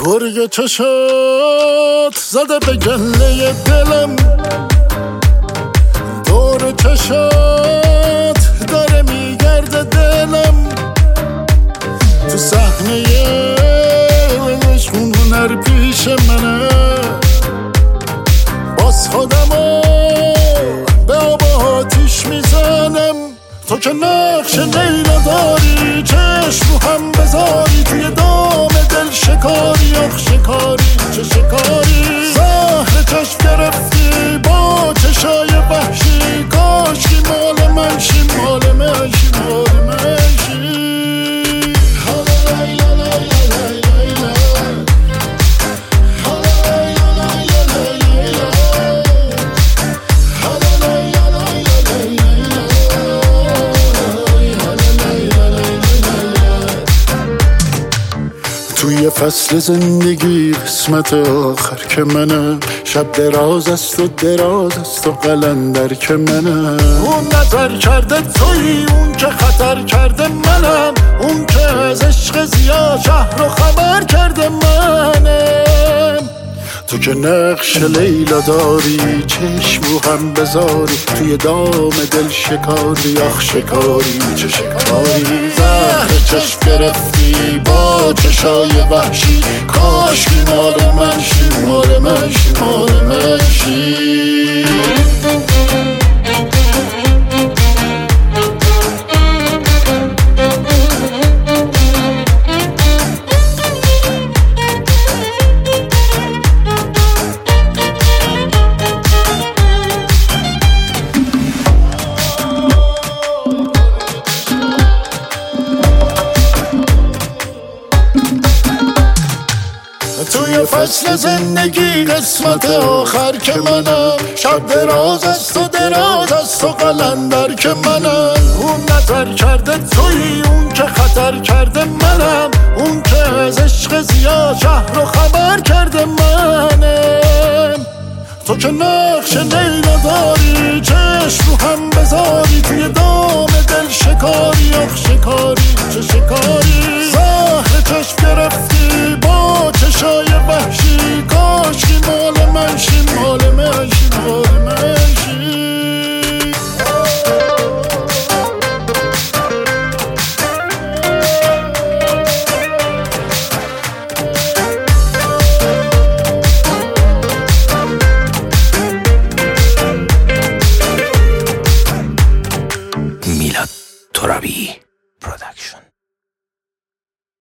گرگ چشات زده به گله دلم، دور چشات داره میگرده دلم، تو صحنه عشقون هنر پیش منه، باز خودمو به آب آتیش میزنم. تو که نقش لیلا داری، چشم رو هم بذاری، توی دام دل شکاری، آخ شکاری چه شکاری، زهر چشم گرفتی با چشای وحشی، کاشکی مال من شی، مال من شی، مال من شی. توی فصل زندگی قسمت آخر که منم، شب دراز است و دراز است و قلندر که منم. اون نظر کرده توی، اون که خطر کرده منم، اون که از عشق زیاد شهر رو خبر کرده منم. تو که نقش لیلا داری، چشم رو هم بذاری، توی دام دل شکاری، آخ شکاری چه شکاری، زهر چشم گرفتی با چشای وحشی، کاشکی مال من شی، مال من شی، مال من شی. توی فصل زندگی قسمت آخر که منم، شب دراز است و دراز است و قلندر که منم. اون نظر کرده توی، اون که خطر کرده منم، اون که از عشق زیاد شهر رو خبر کرده منم. تو که نقش لیلا داری، چشم رو هم بذاری، توی دام دل شکاری، آخ شکاری چه شکاری، زهر چشم گرفتی با چشای وحشی، کاشکی مال من شی، مال من شی، مال من شی. میلاد ترابی پروداکشن.